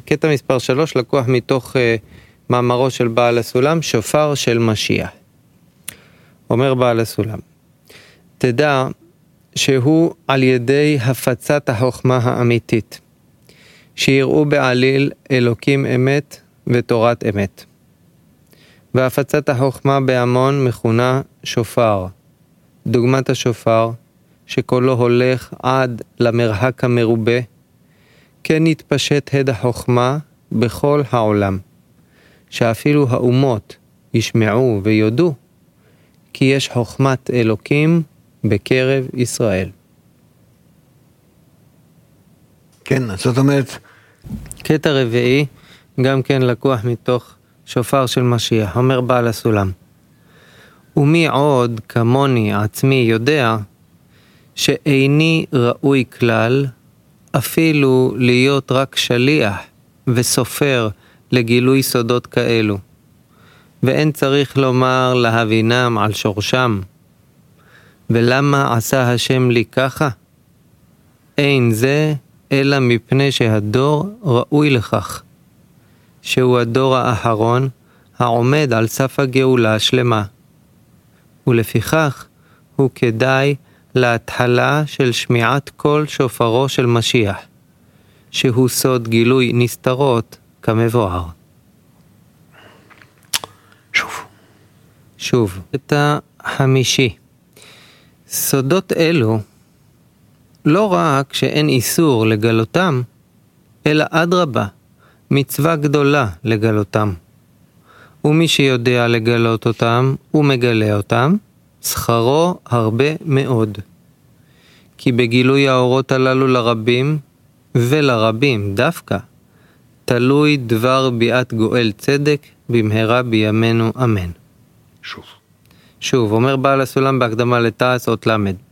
קטע מספר 3 לקוח מתוך מאמרו של בעל הסולם, שופר של משיח. אומר בעל הסולם, תדע שהוא על ידי הפצת החוכמה האמיתית, שיראו בעליל אלוקים אמת ותורת אמת. והפצת החוכמה בהמון מכונה שופר. דוגמת השופר, שקולו הולך עד למרחק המרובה, כן יתפשט הד החוכמה בכל העולם, שאפילו האומות ישמעו ויודו, כי יש חוכמת אלוקים בקרב ישראל. כן, זאת אומרת... קטע רביעי, גם כן לקוח מתוך שופר של משיח, אומר בעל הסולם. ומי עוד כמוני עצמי יודע, שאיני ראוי כלל, אפילו להיות רק שליח וסופר לגילוי סודות כאלו, ואין צריך לומר להבינם על שורשם. ולמה עשה השם לי ככה? אין זה אלא מפני שהדור ראוי לכך, שהוא הדור האחרון העומד על סף הגאולה השלמה, ולפיכך הוא כדאי להתחלה של שמיעת כל שופרו של משיח, שהוא סוד גילוי נסתרות כמבואר. שוב, את החמישי. סודות אלו, לא רק שאין איסור לגלותם, אלא אדרבה, מצווה גדולה לגלותם. ומי שיודע לגלות אותם ומגלה אותם, שכרו הרבה מאוד. כי בגילוי האורות הללו לרבים, ולרבים דווקא, תלוי דבר ביאת גואל צדק במהרה בימינו אמן. שוב. שוב, אומר בעל הסולם בהקדמה לתעש אות למד.